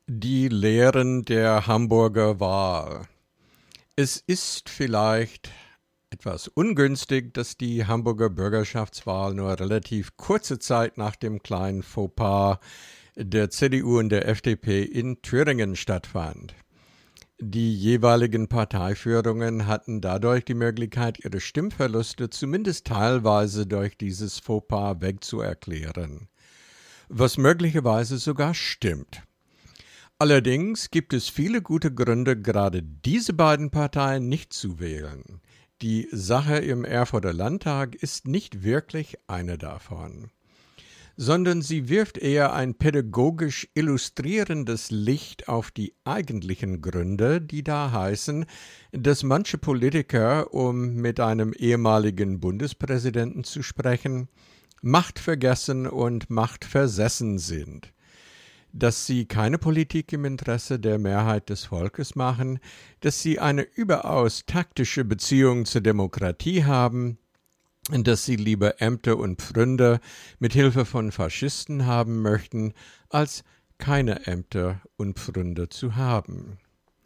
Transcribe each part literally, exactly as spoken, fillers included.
Die Lehren der Hamburger Wahl. Es ist vielleicht etwas ungünstig, dass die Hamburger Bürgerschaftswahl nur relativ kurze Zeit nach dem kleinen Fauxpas der C D U und der F D P in Thüringen stattfand. Die jeweiligen Parteiführungen hatten dadurch die Möglichkeit, ihre Stimmverluste zumindest teilweise durch dieses Fauxpas wegzuerklären, was möglicherweise sogar stimmt. Allerdings gibt es viele gute Gründe, gerade diese beiden Parteien nicht zu wählen. Die Sache im Erfurter Landtag ist nicht wirklich eine davon, sondern sie wirft eher ein pädagogisch illustrierendes Licht auf die eigentlichen Gründe, die da heißen, dass manche Politiker, um mit einem ehemaligen Bundespräsidenten zu sprechen, machtvergessen und machtversessen sind. Dass sie keine Politik im Interesse der Mehrheit des Volkes machen, dass sie eine überaus taktische Beziehung zur Demokratie haben, dass sie lieber Ämter und Pfründer mit Hilfe von Faschisten haben möchten, als keine Ämter und Pfründer zu haben.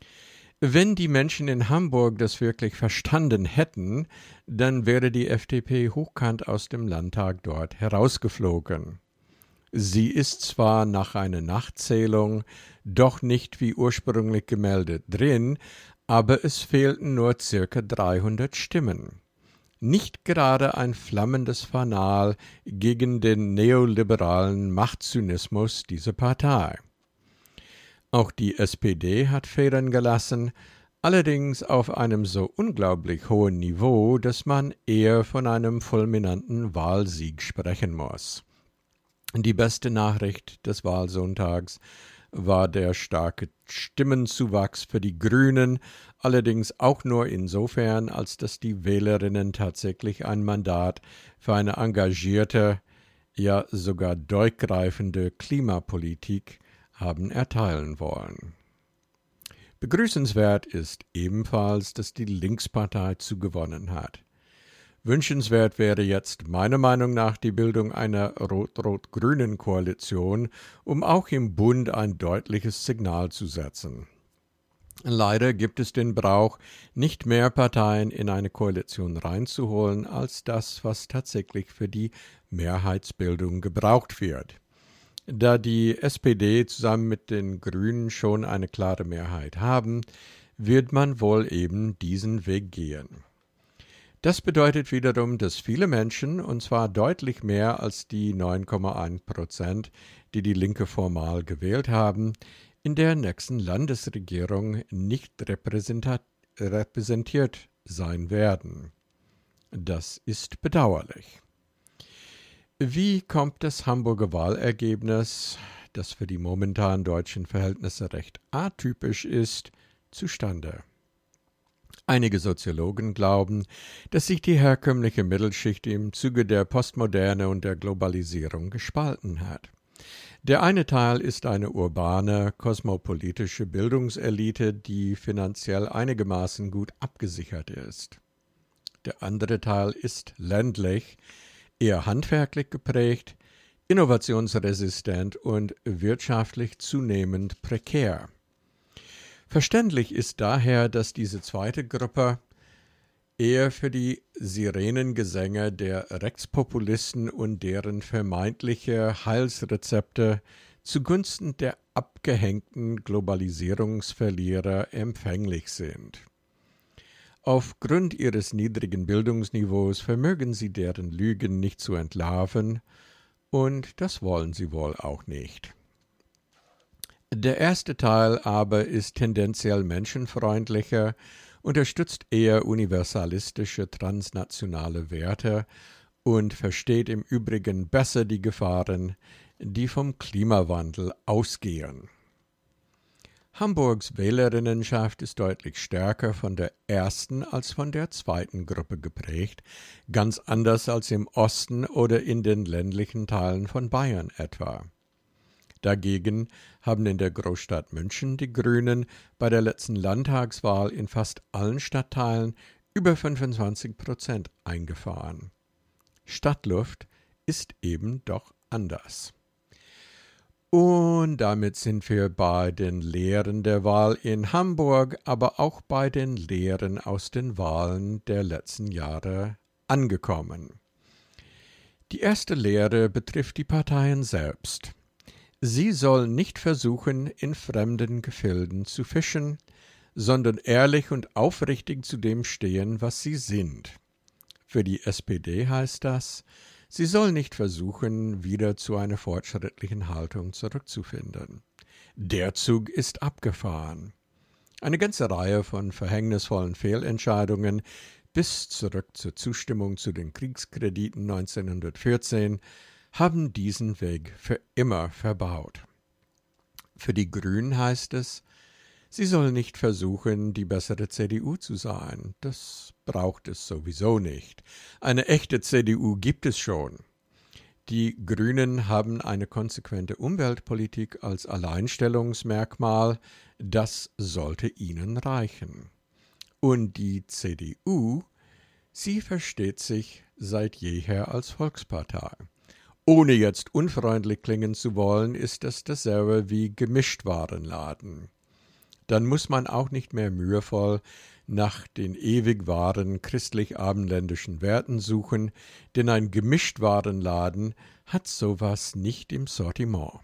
Wenn die Menschen in Hamburg das wirklich verstanden hätten, dann wäre die F D P hochkant aus dem Landtag dort herausgeflogen. Sie ist zwar nach einer Nachzählung doch nicht wie ursprünglich gemeldet drin, aber es fehlten nur circa dreihundert Stimmen. Nicht gerade ein flammendes Fanal gegen den neoliberalen Machtzynismus dieser Partei. Auch die S P D hat Federn gelassen, allerdings auf einem so unglaublich hohen Niveau, dass man eher von einem fulminanten Wahlsieg sprechen muss. Die beste Nachricht des Wahlsonntags war der starke Stimmenzuwachs für die Grünen, allerdings auch nur insofern, als dass die Wählerinnen tatsächlich ein Mandat für eine engagierte, ja sogar durchgreifende Klimapolitik haben erteilen wollen. Begrüßenswert ist ebenfalls, dass die Linkspartei zugewonnen hat. Wünschenswert wäre jetzt meiner Meinung nach die Bildung einer rot-rot-grünen Koalition, um auch im Bund ein deutliches Signal zu setzen. Leider gibt es den Brauch, nicht mehr Parteien in eine Koalition reinzuholen, als das, was tatsächlich für die Mehrheitsbildung gebraucht wird. Da die S P D zusammen mit den Grünen schon eine klare Mehrheit haben, wird man wohl eben diesen Weg gehen. Das bedeutet wiederum, dass viele Menschen, und zwar deutlich mehr als die neun Komma eins Prozent, die die Linke formal gewählt haben, in der nächsten Landesregierung nicht repräsentiert sein werden. Das ist bedauerlich. Wie kommt das Hamburger Wahlergebnis, das für die momentan deutschen Verhältnisse recht atypisch ist, zustande? Einige Soziologen glauben, dass sich die herkömmliche Mittelschicht im Zuge der Postmoderne und der Globalisierung gespalten hat. Der eine Teil ist eine urbane, kosmopolitische Bildungselite, die finanziell einigermaßen gut abgesichert ist. Der andere Teil ist ländlich, eher handwerklich geprägt, innovationsresistent und wirtschaftlich zunehmend prekär. Verständlich ist daher, dass diese zweite Gruppe eher für die Sirenengesänge der Rechtspopulisten und deren vermeintliche Heilsrezepte zugunsten der abgehängten Globalisierungsverlierer empfänglich sind. Aufgrund ihres niedrigen Bildungsniveaus vermögen sie deren Lügen nicht zu entlarven, und das wollen sie wohl auch nicht. Der erste Teil aber ist tendenziell menschenfreundlicher, unterstützt eher universalistische transnationale Werte und versteht im Übrigen besser die Gefahren, die vom Klimawandel ausgehen. Hamburgs Wählerinnenschaft ist deutlich stärker von der ersten als von der zweiten Gruppe geprägt, ganz anders als im Osten oder in den ländlichen Teilen von Bayern etwa. Dagegen haben in der Großstadt München die Grünen bei der letzten Landtagswahl in fast allen Stadtteilen über fünfundzwanzig Prozent eingefahren. Stadtluft ist eben doch anders. Und damit sind wir bei den Lehren der Wahl in Hamburg, aber auch bei den Lehren aus den Wahlen der letzten Jahre angekommen. Die erste Lehre betrifft die Parteien selbst. Sie sollen nicht versuchen, in fremden Gefilden zu fischen, sondern ehrlich und aufrichtig zu dem stehen, was sie sind. Für die S P D heißt das, sie soll nicht versuchen, wieder zu einer fortschrittlichen Haltung zurückzufinden. Der Zug ist abgefahren. Eine ganze Reihe von verhängnisvollen Fehlentscheidungen bis zurück zur Zustimmung zu den Kriegskrediten neunzehnhundertvierzehn haben diesen Weg für immer verbaut. Für die Grünen heißt es, sie soll nicht versuchen, die bessere C D U zu sein. Das braucht es sowieso nicht. Eine echte C D U gibt es schon. Die Grünen haben eine konsequente Umweltpolitik als Alleinstellungsmerkmal. Das sollte ihnen reichen. Und die C D U, sie versteht sich seit jeher als Volkspartei. Ohne jetzt unfreundlich klingen zu wollen, ist das dasselbe wie Gemischtwarenladen. Dann muss man auch nicht mehr mühevoll nach den ewig wahren christlich-abendländischen Werten suchen, denn ein Gemischtwarenladen hat sowas nicht im Sortiment.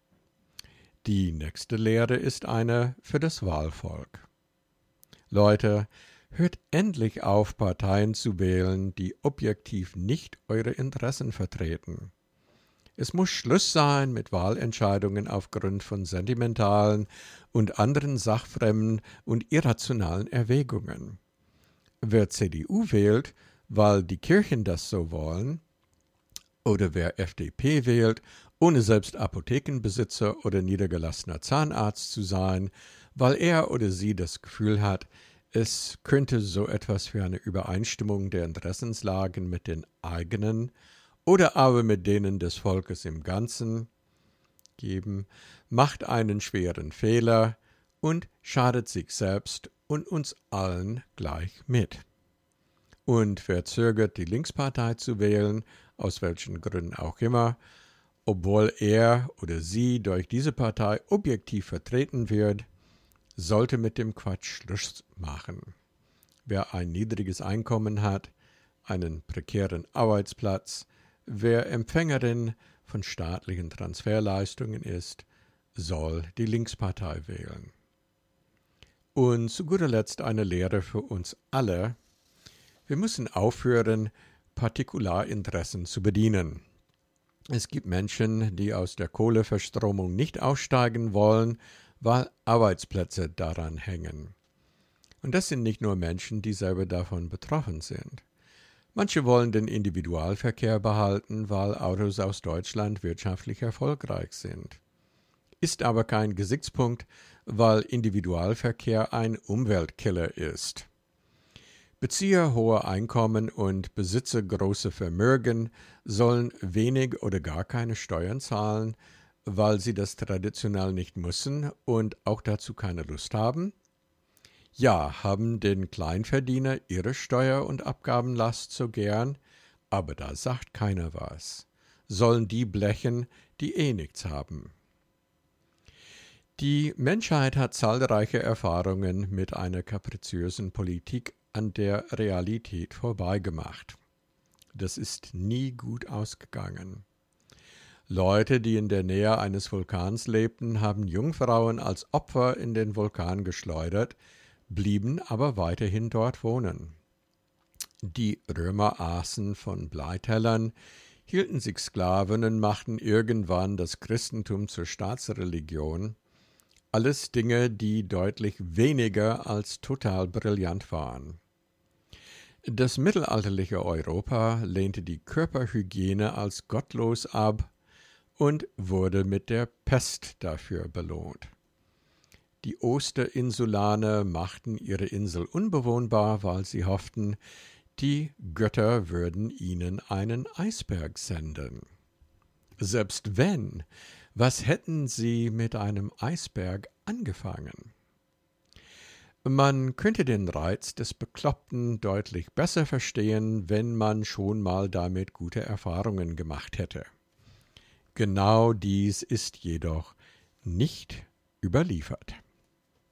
Die nächste Lehre ist eine für das Wahlvolk. Leute, hört endlich auf, Parteien zu wählen, die objektiv nicht eure Interessen vertreten. Es muss Schluss sein mit Wahlentscheidungen aufgrund von sentimentalen und anderen sachfremden und irrationalen Erwägungen. Wer C D U wählt, weil die Kirchen das so wollen, oder wer F D P wählt, ohne selbst Apothekenbesitzer oder niedergelassener Zahnarzt zu sein, weil er oder sie das Gefühl hat, es könnte so etwas wie eine Übereinstimmung der Interessenslagen mit den eigenen oder aber mit denen des Volkes im Ganzen geben, macht einen schweren Fehler und schadet sich selbst und uns allen gleich mit. Und wer zögert, die Linkspartei zu wählen, aus welchen Gründen auch immer, obwohl er oder sie durch diese Partei objektiv vertreten wird, sollte mit dem Quatsch Schluss machen. Wer ein niedriges Einkommen hat, einen prekären Arbeitsplatz, wer Empfängerin von staatlichen Transferleistungen ist, soll die Linkspartei wählen. Und zu guter Letzt eine Lehre für uns alle. Wir müssen aufhören, Partikularinteressen zu bedienen. Es gibt Menschen, die aus der Kohleverstromung nicht aussteigen wollen, weil Arbeitsplätze daran hängen. Und das sind nicht nur Menschen, die selber davon betroffen sind. Manche wollen den Individualverkehr behalten, weil Autos aus Deutschland wirtschaftlich erfolgreich sind. Ist aber kein Gesichtspunkt, weil Individualverkehr ein Umweltkiller ist. Bezieher hoher Einkommen und Besitzer großer Vermögen sollen wenig oder gar keine Steuern zahlen, weil sie das traditionell nicht müssen und auch dazu keine Lust haben? Ja, haben den Kleinverdiener ihre Steuer- und Abgabenlast so gern, aber da sagt keiner was. Sollen die blechen, die eh nichts haben. Die Menschheit hat zahlreiche Erfahrungen mit einer kapriziösen Politik an der Realität vorbeigemacht. Das ist nie gut ausgegangen. Leute, die in der Nähe eines Vulkans lebten, haben Jungfrauen als Opfer in den Vulkan geschleudert, blieben aber weiterhin dort wohnen. Die Römer aßen von Bleitellern, hielten sich Sklaven und machten irgendwann das Christentum zur Staatsreligion. Alles Dinge, die deutlich weniger als total brillant waren. Das mittelalterliche Europa lehnte die Körperhygiene als gottlos ab und wurde mit der Pest dafür belohnt. Die Osterinsulaner machten ihre Insel unbewohnbar, weil sie hofften, die Götter würden ihnen einen Eisberg senden. Selbst wenn, was hätten sie mit einem Eisberg angefangen? Man könnte den Reiz des Bekloppten deutlich besser verstehen, wenn man schon mal damit gute Erfahrungen gemacht hätte. Genau dies ist jedoch nicht überliefert.